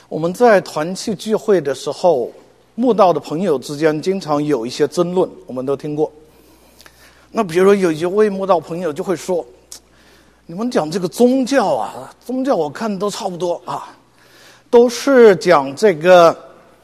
我们在团契聚会的时候，慕道的朋友之间经常有一些争论，我们都听过。那比如有一位慕道朋友就会说，你们讲这个宗教啊，宗教我看都差不多啊，都是讲这个，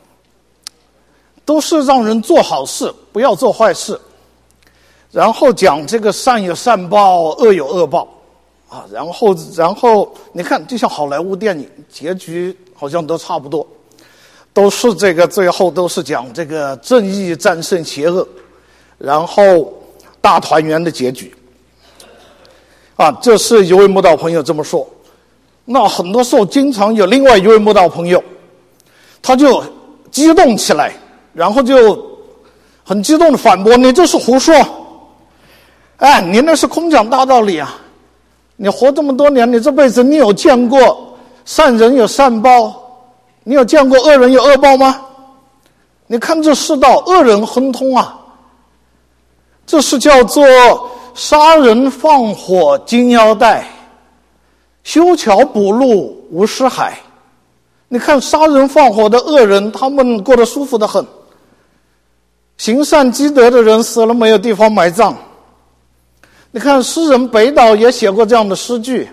都是让人做好事，不要做坏事，然后讲这个善有善报，恶有恶报啊，然后你看，就像好莱坞电影，结局好像都差不多，都是这个最后都是讲这个正义战胜邪恶，然后大团圆的结局啊。这是一位慕道朋友这么说。那很多时候经常有另外一位慕道朋友，他就激动起来，然后就很激动的反驳，你这是胡说，哎，你那是空讲大道理啊，你活这么多年，你这辈子你有见过善人有善报，你有见过恶人有恶报吗？你看这世道恶人亨通啊，这是叫做杀人放火金腰带，修桥补路无尸骸。你看杀人放火的恶人，他们过得舒服得很，行善积德的人死了没有地方埋葬。你看诗人北岛也写过这样的诗句，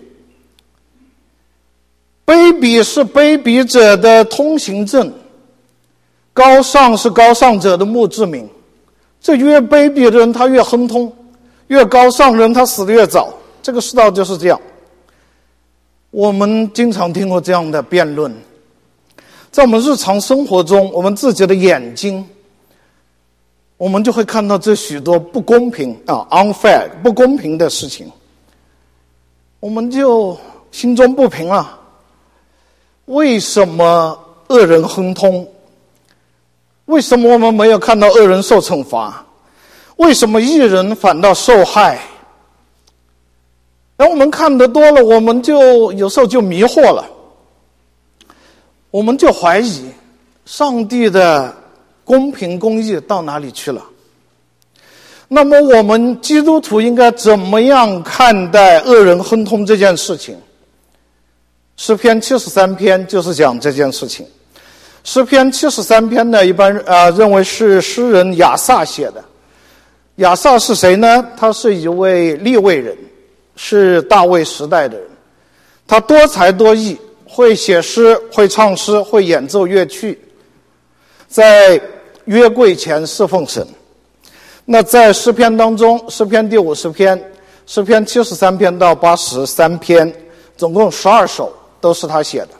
卑鄙是卑鄙者的通行证，高尚是高尚者的墓志铭。这越卑鄙的人他越亨通，越高尚人他死得越早，这个世道就是这样。我们经常听过这样的辩论，在我们日常生活中，我们自己的眼睛，我们就会看到这许多不公平unfair 不公平的事情，我们就心中不平了。为什么恶人亨通？为什么我们没有看到恶人受惩罚？为什么义人反倒受害？然后我们看得多了，我们就有时候就迷惑了，我们就怀疑上帝的公平公义到哪里去了。那么我们基督徒应该怎么样看待恶人亨通这件事情？诗篇73篇就是讲这件事情。诗篇73篇呢，一般认为是诗人亚萨写的。亚萨是谁呢？他是一位利未人，是大卫时代的人。他多才多艺，会写诗，会唱诗，会演奏乐器，在约柜前侍奉神。那在诗篇当中，诗篇第50篇，诗篇73篇到83篇，总共12首都是他写的。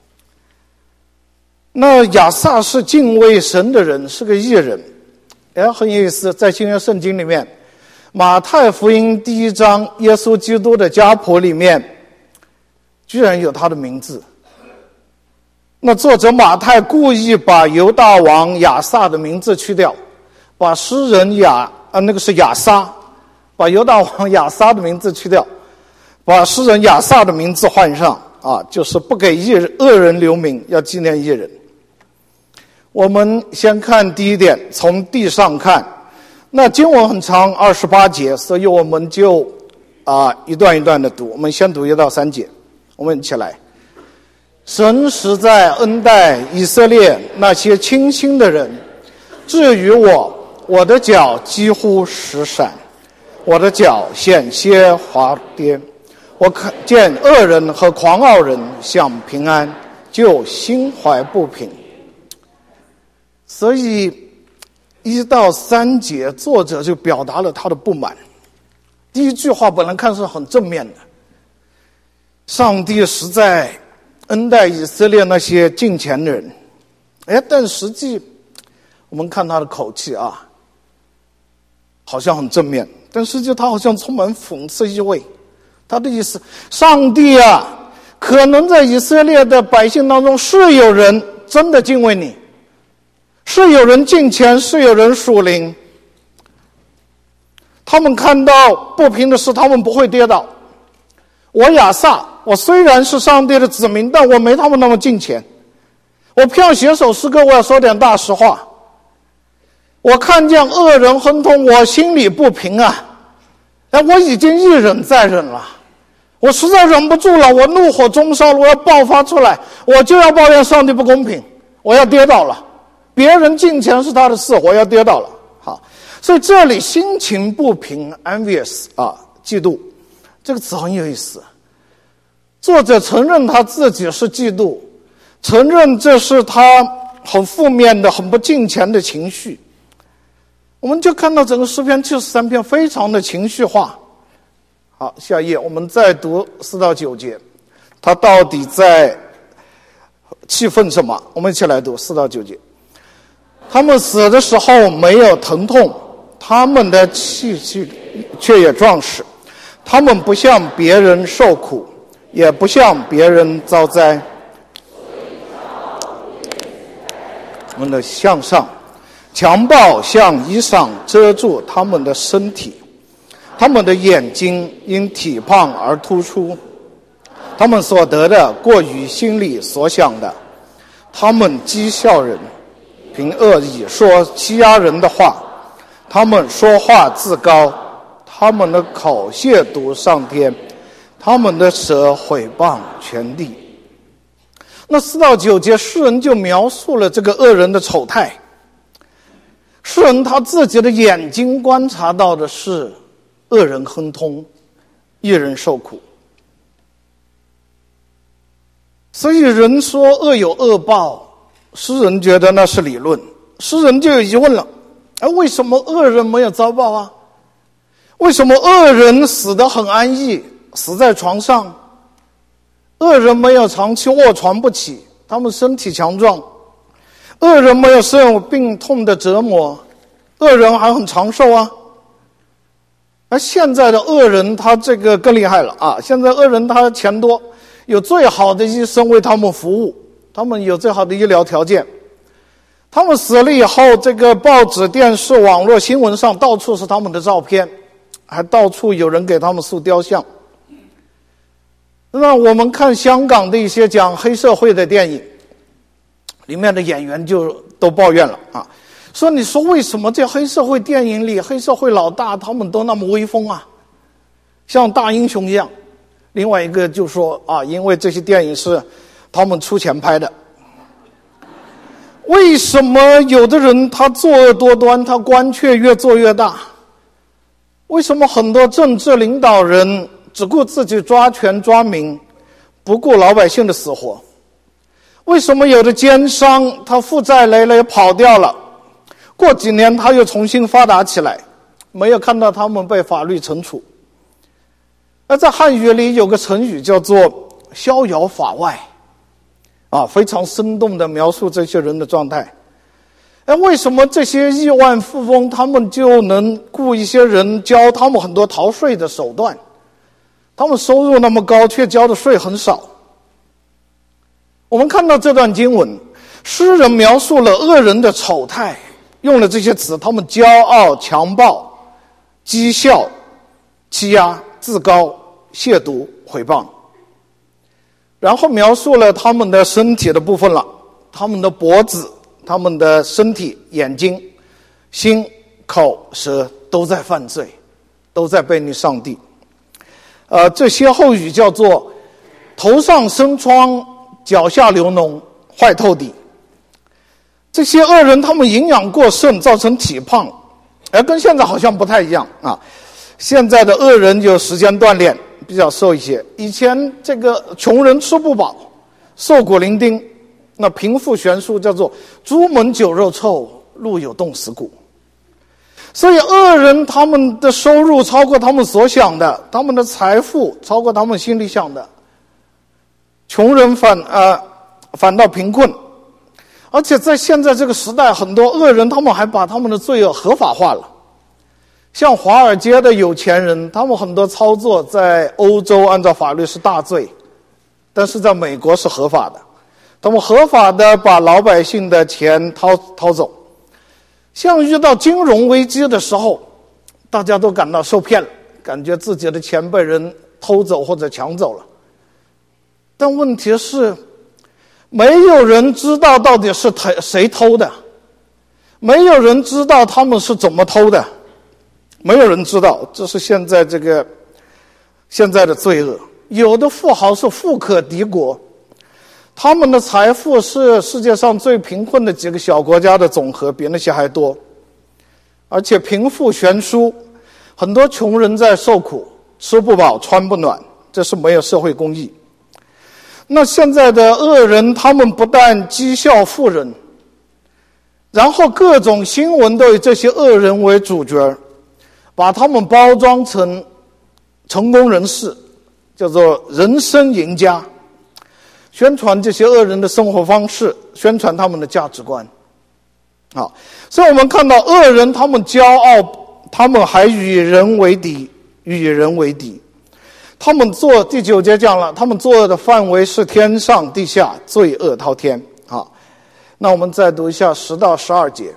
那亚萨是敬畏神的人，是个义人。很有意思，在新约圣经里面，马太福音第1章耶稣基督的家谱里面居然有他的名字。那作者马太故意把犹大王亚萨的名字去掉，把诗人那个是亚撒，把犹大王亚撒的名字去掉，把诗人亚萨的名字换上就是不给恶人留名，要纪念义人。我们先看第一点，从地上看，那经文很长，28节，所以我们就一段一段的读。我们先读1到3节，我们一起来。神实在恩待以色列那些清心的人，至于我的脚几乎失闪，我的脚险些滑跌。我看见恶人和狂傲人想平安，就心怀不平。所以1到3节，作者就表达了他的不满。第一句话本来看是很正面的，上帝实在恩待以色列那些敬虔的人，但实际我们看他的口气好像很正面，但实际他好像充满讽刺意味。他的意思，上帝可能在以色列的百姓当中是有人真的敬畏你，是有人敬虔，是有人属灵，他们看到不平的事，他们不会跌倒。我亚萨，我虽然是上帝的子民，但我没他们那么敬虔。我偏写首诗歌，我要说点大实话。我看见恶人亨通，我心里不平我已经一忍再忍了， 我实在忍不住了，我怒火中烧了，我要爆发出来，我就要抱怨上帝不公平，我要跌倒了。别人进钱是他的事，我要跌倒了。好，所以这里心情不平 envious 嫉妒这个词很有意思。作者承认他自己是嫉妒，承认这是他很负面的、很不敬虔的情绪。我们就看到整个诗篇73篇非常的情绪化。好，下一页我们再读4到9节，他到底在气愤什么？我们一起来读4到9节。他们死的时候没有疼痛，他们的气息却也壮实，他们不向别人受苦，也不向别人遭灾。他们的向上，强暴像衣裳遮住他们的身体，他们的眼睛因体胖而突出，他们所得的过于心里所想的，他们讥笑人，凭恶意说欺压人的话，他们说话自高，他们的口亵渎上天，他们的舌毁谤全地。那4到9节诗人就描述了这个恶人的丑态。诗人他自己的眼睛观察到的是恶人亨通，义人受苦。所以人说恶有恶报，诗人觉得那是理论。诗人就有疑问了，为什么恶人没有遭报啊？为什么恶人死得很安逸，死在床上？恶人没有长期卧床不起，他们身体强壮。恶人没有受病痛的折磨，恶人还很长寿啊。而现在的恶人他这个更厉害了啊！现在恶人他钱多，有最好的医生为他们服务，他们有最好的医疗条件。他们死了以后，这个报纸、电视、网络新闻上到处是他们的照片，还到处有人给他们塑雕像。那我们看香港的一些讲黑社会的电影，里面的演员就都抱怨了啊，说你说为什么这黑社会电影里黑社会老大他们都那么威风啊，像大英雄一样。另外一个就说因为这些电影是他们出钱拍的。为什么有的人他作恶多端，他官却越做越大？为什么很多政治领导人只顾自己抓权抓名，不顾老百姓的死活？为什么有的奸商他负债累累跑掉了，过几年他又重新发达起来，没有看到他们被法律惩处？而在汉语里有个成语叫做逍遥法外，非常生动地描述这些人的状态。为什么这些亿万富翁他们就能雇一些人教他们很多逃税的手段？他们收入那么高，却交的税很少。我们看到这段经文，诗人描述了恶人的丑态，用了这些词，他们骄傲、强暴、讥笑、欺压、自高、亵渎、毁谤。然后描述了他们的身体的部分了，他们的脖子、他们的身体、眼睛、心、口、舌都在犯罪，都在背逆上帝。这歇后语叫做头上生疮，脚下流脓，坏透底。这些恶人他们营养过剩，造成体胖，跟现在好像不太一样啊。现在的恶人有时间锻炼，比较瘦一些。以前这个穷人吃不饱，瘦骨伶仃，那贫富悬殊叫做朱门酒肉臭，路有冻死骨。所以恶人他们的收入超过他们所想的，他们的财富超过他们心里想的，穷人反倒贫困。而且在现在这个时代，很多恶人他们还把他们的罪恶合法化了。像华尔街的有钱人，他们很多操作在欧洲按照法律是大罪，但是在美国是合法的，他们合法的把老百姓的钱掏走。像遇到金融危机的时候，大家都感到受骗了，感觉自己的钱被人偷走或者抢走了。但问题是，没有人知道到底是谁偷的，没有人知道他们是怎么偷的，没有人知道。这是现在的罪恶。 有的富豪是富可敌国，他们的财富是世界上最贫困的几个小国家的总和，比那些还多。而且贫富悬殊，很多穷人在受苦，吃不饱穿不暖，这是没有社会公义。那现在的恶人，他们不但讥笑富人，然后各种新闻都以这些恶人为主角，把他们包装成成功人士，叫做人生赢家，宣传这些恶人的生活方式，宣传他们的价值观。好，所以我们看到恶人他们骄傲，他们还与人为敌，与人为敌。他们做第9节讲了，他们作恶的范围是天上地下，罪恶滔天。好，那我们再读一下10到12节。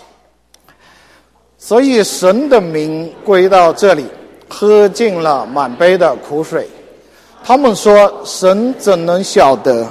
所以神的名归到这里，喝尽了满杯的苦水。他们说，神怎能晓得？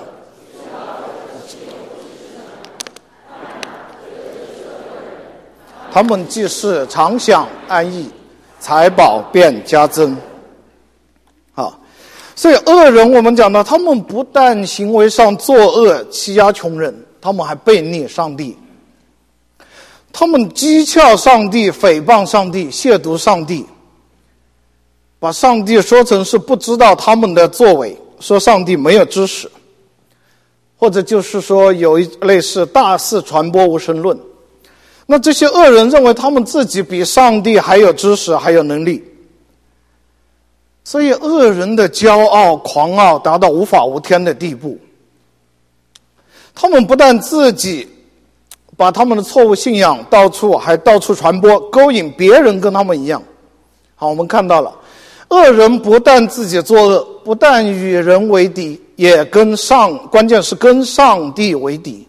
他们既是常享安逸，财宝便加增。好，所以恶人我们讲到，他们不但行为上作恶，欺压穷人，他们还悖逆上帝。他们讥诮上帝，诽谤上帝，亵渎上帝，把上帝说成是不知道他们的作为，说上帝没有知识，或者就是说有一类似大肆传播无神论。那这些恶人认为他们自己比上帝还有知识，还有能力，所以恶人的骄傲狂傲达到无法无天的地步。他们不但自己把他们的错误信仰到处传播，勾引别人跟他们一样。好，我们看到了恶人不但自己作恶，不但与人为敌，也关键是跟上帝为敌。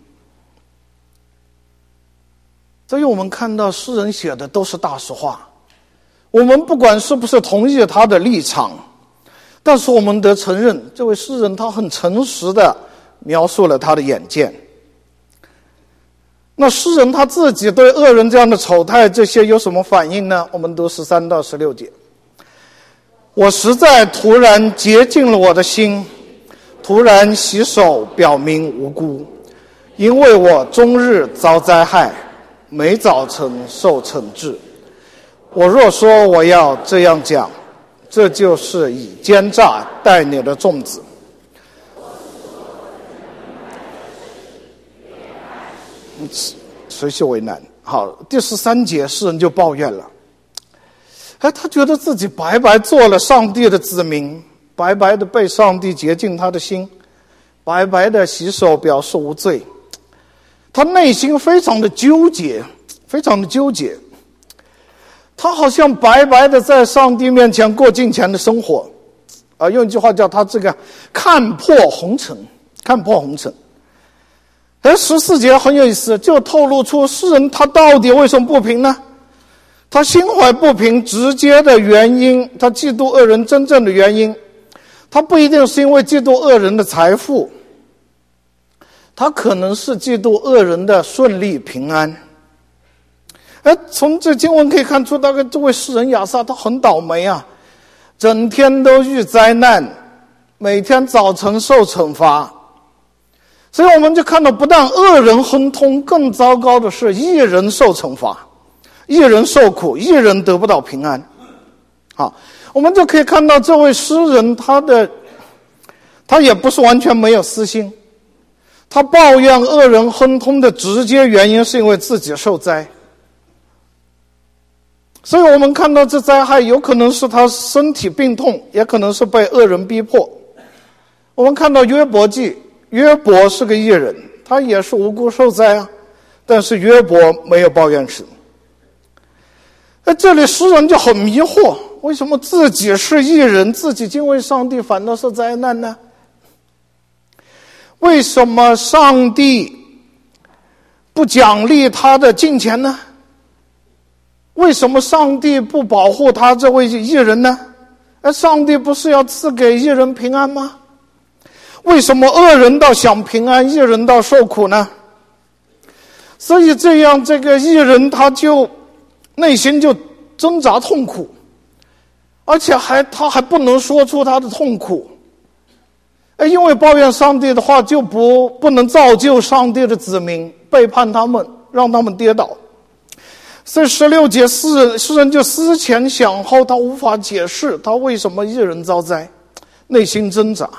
所以我们看到诗人写的都是大实话，我们不管是不是同意他的立场，但是我们得承认这位诗人他很诚实地描述了他的眼见。那诗人他自己对恶人这样的丑态这些有什么反应呢？我们读13到16节。我实在突然洁净了我的心，突然洗手表明无辜，因为我终日遭灾害，每早晨受惩治。我若说我要这样讲，这就是以奸诈待你的众子。谁是为难？好，第13节诗人就抱怨了，他觉得自己白白做了上帝的子民，白白的被上帝洁净他的心，白白的洗手表示无罪。他内心非常的纠结，非常的纠结。他好像白白的在上帝面前过敬虔的生活，用一句话叫他这个看破红尘，看破红尘。而14节很有意思，就透露出诗人他到底为什么不平呢？他心怀不平直接的原因，他嫉妒恶人真正的原因，他不一定是因为嫉妒恶人的财富，他可能是嫉妒恶人的顺利平安。从这经文可以看出，大概这位诗人亚萨他很倒霉啊，整天都遇灾难，每天早晨受惩罚。所以我们就看到，不但恶人亨通，更糟糕的是义人受惩罚，义人受苦，义人得不到平安。好，我们就可以看到这位诗人他也不是完全没有私心，他抱怨恶人亨通的直接原因是因为自己受灾。所以我们看到这灾害有可能是他身体病痛，也可能是被恶人逼迫。我们看到约伯记，约伯是个义人，他也是无辜受灾啊，但是约伯没有抱怨神。这里诗人就很迷惑，为什么自己是义人，自己敬畏上帝，反倒是灾难呢？为什么上帝不奖励他的敬虔呢？为什么上帝不保护他这位义人呢？上帝不是要赐给义人平安吗？为什么恶人倒享平安，义人倒受苦呢？所以这样，这个义人他就内心就挣扎痛苦，而且他还不能说出他的痛苦， 因为抱怨上帝的话，就不能造就上帝的子民，背叛他们，让他们跌倒。所以16节诗人就思前想后，他无法解释他为什么一人遭灾，内心挣扎。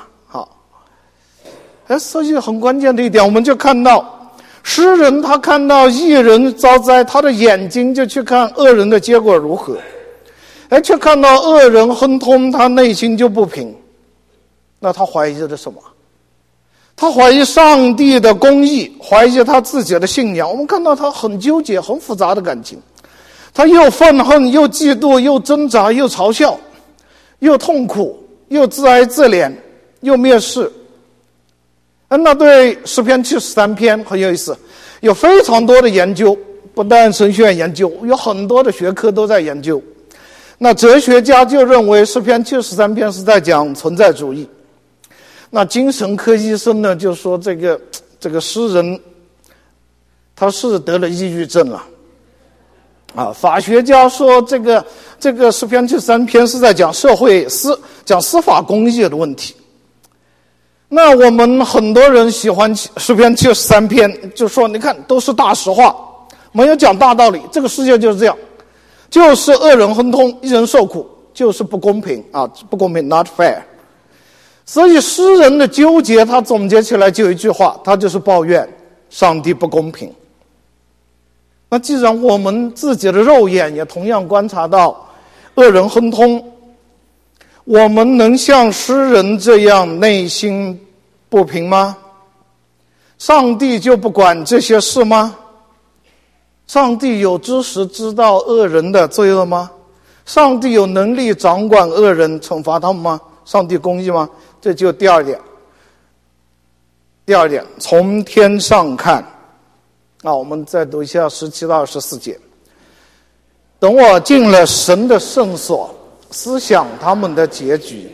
所以很关键的一点，我们就看到诗人他看到一人遭灾，他的眼睛就去看恶人的结果如何，却看到恶人亨通，他内心就不平。那他怀疑的什么？他怀疑上帝的公义，怀疑他自己的信仰。我们看到他很纠结，很复杂的感情，他又愤恨，又嫉妒，又挣扎，又嘲笑，又痛苦，又自哀自怜，又蔑视。那对诗篇73篇很有意思，有非常多的研究，不但神学院研究，有很多的学科都在研究。那哲学家就认为诗篇73篇是在讲存在主义。那精神科医生呢，就说这个诗人他是得了抑郁症了。法学家说这个诗篇73篇是在讲讲司法公义的问题。那我们很多人喜欢诗篇73篇，就说你看都是大实话，没有讲大道理，这个世界就是这样，就是恶人亨通，一人受苦，就是不公平不公平 not fair。 所以诗人的纠结他总结起来就一句话，他就是抱怨上帝不公平。那既然我们自己的肉眼也同样观察到恶人亨通，我们能像诗人这样内心不平吗？上帝就不管这些事吗？上帝有知识知道恶人的罪恶吗？上帝有能力掌管恶人惩罚他们吗？上帝公义吗？这就第二点。第二点，从天上看。我们再读一下17到24节。等我进了神的圣所，思想他们的结局，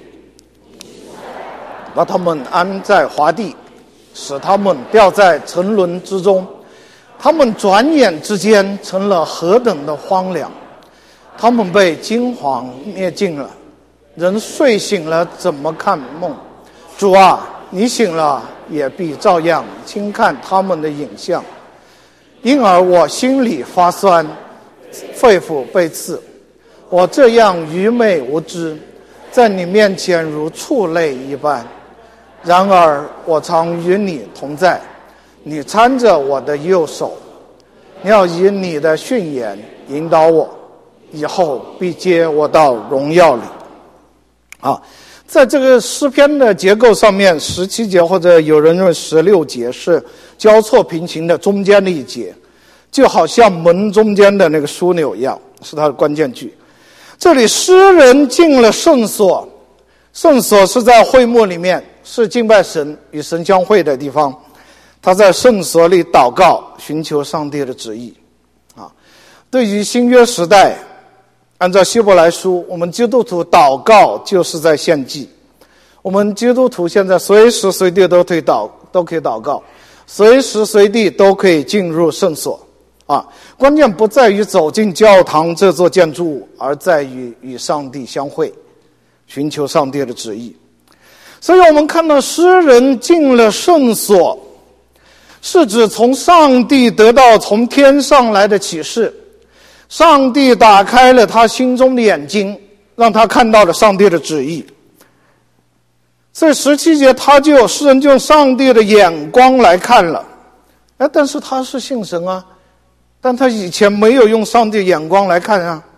把他们安在华地，使他们掉在沉沦之中。他们转眼之间成了何等的荒凉，他们被金黄灭尽了。人睡醒了怎么看梦？主啊，你醒了也必照样轻看他们的影像。因而我心里发酸，肺腑被刺。我这样愚昧无知，在你面前如畜类一般。然而我常与你同在，你搀着我的右手，你要以你的训言引导我，以后必接我到荣耀里。在这个诗篇的结构上面，17节或者有人认为16节是交错平行的中间的一节，就好像门中间的那个枢纽一样，是它的关键句。这里诗人进了圣所，圣所是在会幕里面，是敬拜神与神相会的地方。他在圣所里祷告，寻求上帝的旨意。对于新约时代，按照希伯来书，我们基督徒祷告就是在献祭。我们基督徒现在随时随地都可以祷告，随时随地都可以进入圣所。关键不在于走进教堂这座建筑物，而在于与上帝相会，寻求上帝的旨意。所以我们看到诗人进了圣所，是指从上帝得到从天上来的启示。上帝打开了他心中的眼睛，让他看到了上帝的旨意。所以17节诗人就用上帝的眼光来看了。但是他是信神啊，但他以前没有用上帝眼光来看啊。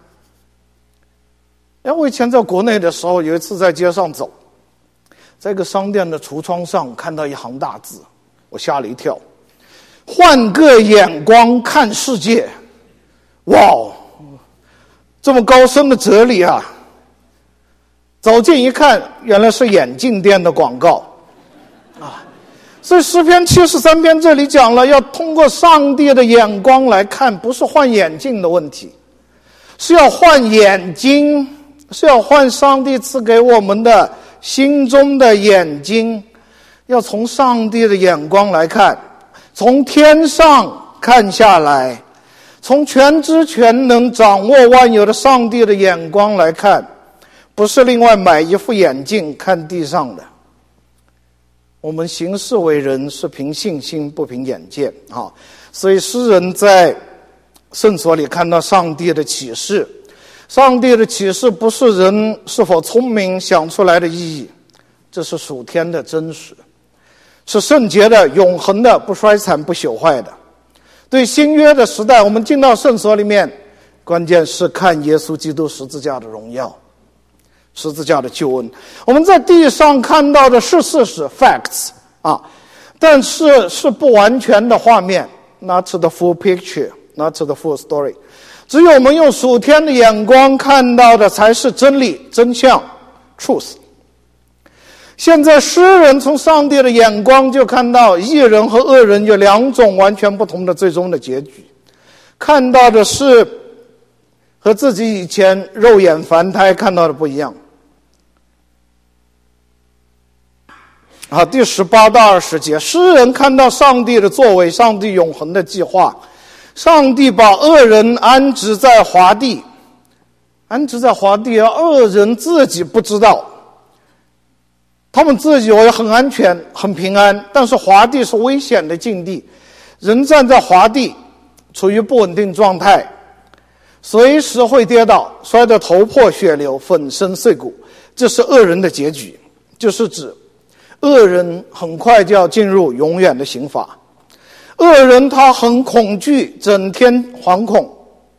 我以前在国内的时候，有一次在街上走，在一个商店的橱窗上看到一行大字，我吓了一跳：换个眼光看世界。哇，这么高深的哲理啊！走近一看，原来是眼镜店的广告所以诗篇73篇这里讲了，要通过上帝的眼光来看，不是换眼镜的问题，是要换眼睛，是要换上帝赐给我们的心中的眼睛，要从上帝的眼光来看，从天上看下来，从全知全能掌握万有的上帝的眼光来看，不是另外买一副眼镜看地上的。 我们行事为人是凭信心不凭眼见啊。所以诗人在圣所里看到上帝的启示，上帝的启示不是人是否聪明想出来的意义，这是属天的真实，是圣洁的、永恒的、不衰残不朽坏的。对新约的时代，我们进到圣所里面，关键是看耶稣基督十字架的荣耀，十字架的救恩。我们在地上看到的是事实 facts 啊，但是是不完全的画面， not the full picture, not the full story。 只有我们用属天的眼光看到的才是真理、真相 truth。 现在诗人从上帝的眼光就看到义人和恶人有两种完全不同的最终的结局，看到的是和自己以前肉眼凡胎看到的不一样。好，第18到20节，诗人看到上帝的作为，上帝永恒的计划。上帝把恶人安置在华地，安置在华地，而恶人自己不知道，他们自己以为很安全很平安，但是华地是危险的境地，人站在华地处于不稳定状态，随时会跌倒，摔得头破血流，粉身碎骨。这是恶人的结局，就是指恶人很快就要进入永远的刑罚。恶人他很恐惧，整天惶恐。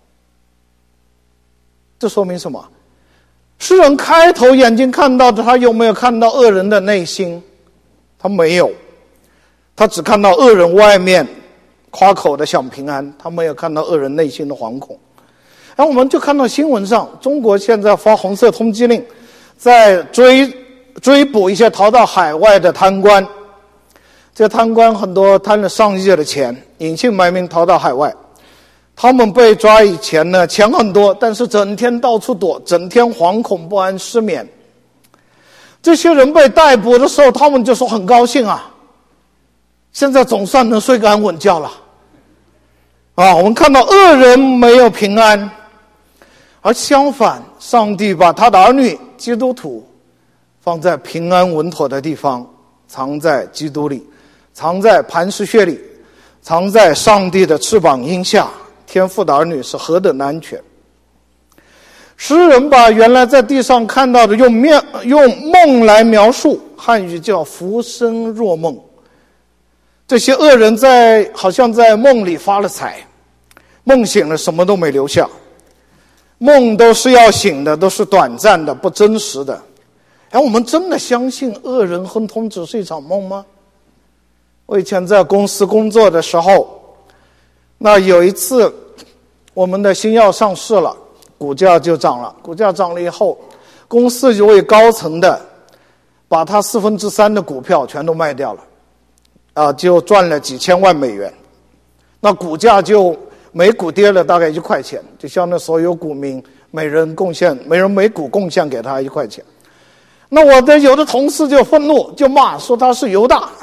这说明什么？诗人开头眼睛看到的，他有没有看到恶人的内心？他没有，他只看到恶人外面夸口的享平安，他没有看到恶人内心的惶恐。然后我们就看到新闻上，中国现在发红色通缉令，在追捕一些逃到海外的贪官。这贪官很多贪了上亿的钱，隐姓埋名逃到海外。他们被抓以前呢，钱很多，但是整天到处躲，整天惶恐不安失眠。这些人被逮捕的时候，他们就说很高兴啊，现在总算能睡个安稳觉了。我们看到恶人没有平安，而相反，上帝把他的儿女基督徒放在平安稳妥的地方，藏在基督里，藏在磐石穴里，藏在上帝的翅膀荫下。天父的儿女是何等的安全。诗人把原来在地上看到的用梦来描述，汉语叫浮生若梦。这些恶人好像在梦里发了财，梦醒了什么都没留下。梦都是要醒的，都是短暂的，不真实的。我们真的相信恶人亨通只是一场梦吗？我以前在公司工作的时候，那有一次我们的新药上市了，股价就涨了。股价涨了以后，公司有位高层的把他3/4的股票全都卖掉了，就赚了几千万美元。那股价就每股跌了大概1块钱，就相当于所有股民每人每股贡献给他1块钱。那有的同事就愤怒，就骂说他是犹大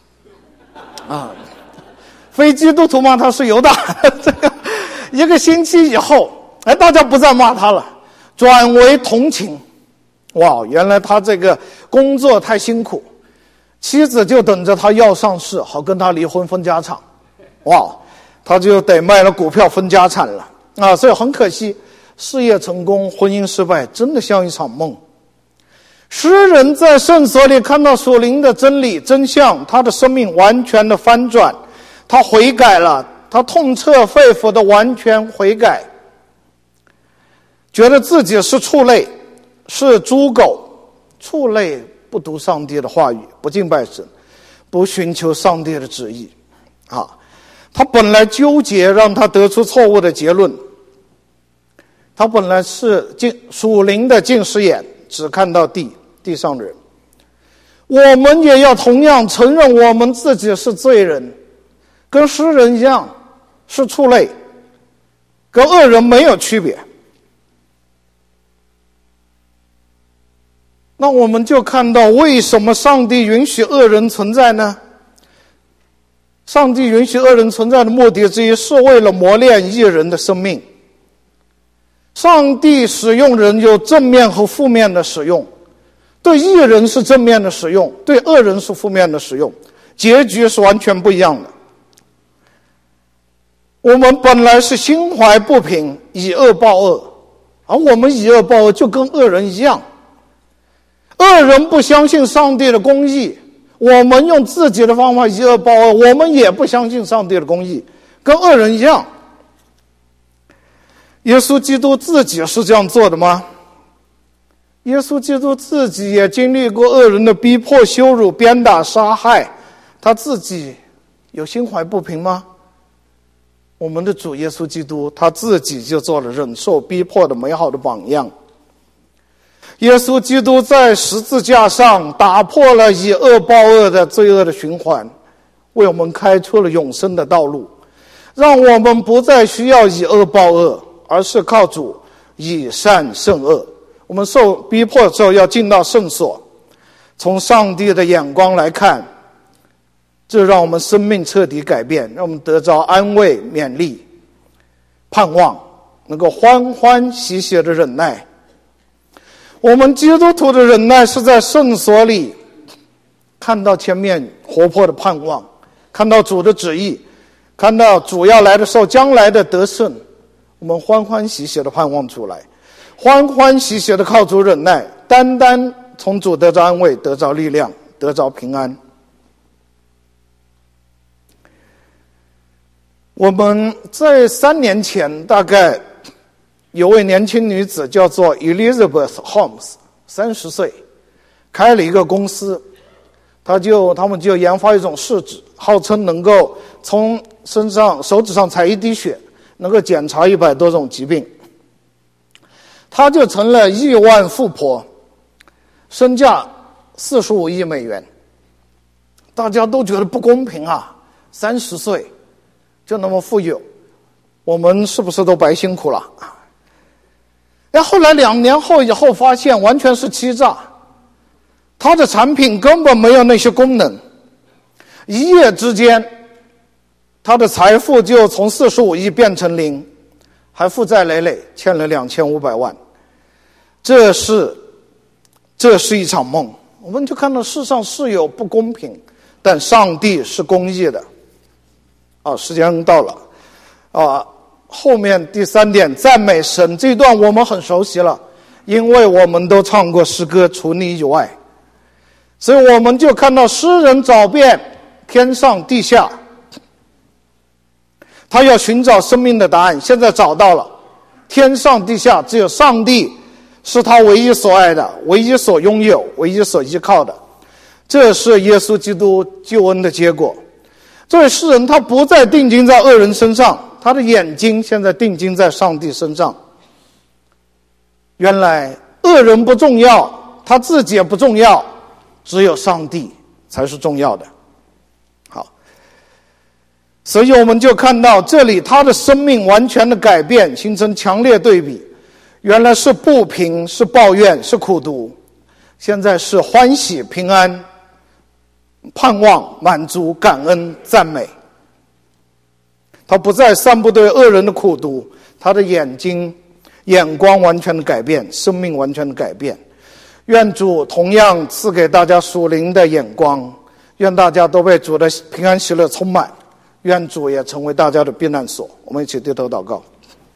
非基督徒骂他是犹大。这个1个星期以后，大家不再骂他了，转为同情。原来他这个工作太辛苦，妻子就等着他要上市，好跟他离婚分家产。他就得卖了股票分家产了所以很可惜，事业成功，婚姻失败，真的像一场梦。诗人在圣所里看到属灵的真理真相，他的生命完全的翻转，他悔改了，他痛彻肺腑的完全悔改，觉得自己是畜类，是猪狗。畜类不读上帝的话语，不敬拜神，不寻求上帝的旨意他本来纠结，让他得出错误的结论。他本来是属灵的近视眼，只看到地上人。我们也要同样承认我们自己是罪人，跟诗人一样是畜类，跟恶人没有区别。那我们就看到为什么上帝允许恶人存在呢？上帝允许恶人存在的目的之一是为了磨练义人的生命。上帝使用人有正面和负面的使用， 对义人是正面的使用，对恶人是负面的使用，结局是完全不一样的。我们本来是心怀不平，以恶报恶，而我们以恶报恶就跟恶人一样。恶人不相信上帝的公义，我们用自己的方法以恶报恶，我们也不相信上帝的公义，跟恶人一样。耶稣基督自己是这样做的吗？耶稣基督自己也经历过恶人的逼迫、羞辱、鞭打、杀害，他自己有心怀不平吗？我们的主耶稣基督他自己就做了忍受逼迫的美好的榜样。耶稣基督在十字架上打破了以恶报恶的罪恶的循环，为我们开出了永生的道路，让我们不再需要以恶报恶，而是靠主以善胜恶。我们受逼迫之后要进到圣所，从上帝的眼光来看，这让我们生命彻底改变，让我们得着安慰、勉励、盼望，能够欢欢喜喜的忍耐。我们基督徒的忍耐是在圣所里看到前面活泼的盼望，看到主的旨意，看到主要来的时候将来的得胜，我们欢欢喜喜的盼望出来，欢欢喜喜的靠主忍耐，单单从主得着安慰，得着力量，得着平安。我们在3年前，大概有位年轻女子叫做 Elizabeth Holmes， 30岁，开了一个公司，他们就研发一种试纸，号称能够从手指上采一滴血，能够检查100多种疾病。他就成了亿万富婆，身价45亿美元。大家都觉得不公平啊，30岁就那么富有，我们是不是都白辛苦了？后来2年以后发现完全是欺诈，他的产品根本没有那些功能，一夜之间他的财富就从45亿变成0，还负债累累，欠了2500万。这是一场梦。我们就看到世上是有不公平，但上帝是公义的。时间到了后面第3点，赞美神，这一段我们很熟悉了，因为我们都唱过诗歌，除你以外。所以我们就看到诗人找遍天上地下，他要寻找生命的答案，现在找到了。天上地下只有上帝是他唯一所爱的，唯一所拥有，唯一所依靠的。这是耶稣基督救恩的结果。这位诗人他不再定睛在恶人身上，他的眼睛现在定睛在上帝身上。原来恶人不重要，他自己也不重要，只有上帝才是重要的。好，所以我们就看到这里他的生命完全的改变，形成强烈对比。原来是不平，是抱怨，是苦毒，现在是欢喜、平安、盼望、满足、感恩、赞美。他不再散布对恶人的苦毒，他的眼光完全的改变，生命完全的改变。愿主同样赐给大家属灵的眼光，愿大家都被主的平安喜乐充满，愿主也成为大家的避难所。我们一起低头祷告。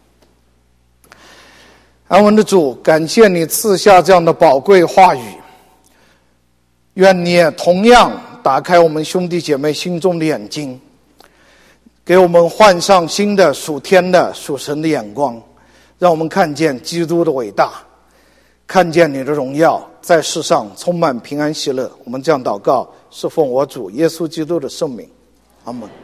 安稳的主，感谢你赐下这样的宝贵话语，愿你也同样打开我们兄弟姐妹心中的眼睛，给我们换上新的属天的属神的眼光，让我们看见基督的伟大，看见你的荣耀，在世上充满平安喜乐。我们这样祷告，是奉我主耶稣基督的圣名，阿们。